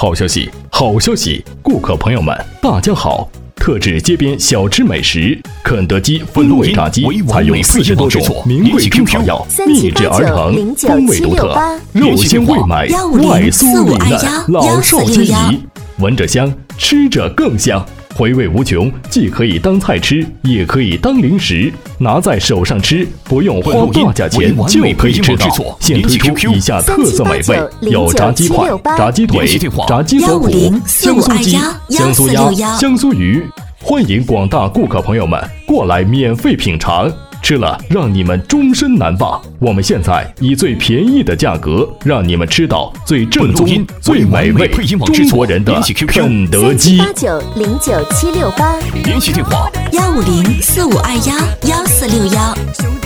好消息，好消息！顾客朋友们，大家好！特制街边小吃美食，肯德基风味炸鸡，采用40多种名贵中草药，秘制而成，风味独特，肉鲜味美，外酥里嫩，老少皆宜。闻着香，吃着更香。回味无穷，既可以当菜吃，也可以当零食，拿在手上吃，不用花大价钱就可以吃到。现推出以下特色美味，有炸鸡块、炸鸡腿、炸鸡锁骨、香酥鸡、香酥鸭、香酥鱼。欢迎广大顾客朋友们过来免费品尝，吃了让你们终身难忘。我们现在以最便宜的价格，让你们吃到最正宗、最美味中国人的肯德基。 38909768， 联系电话 15045211461。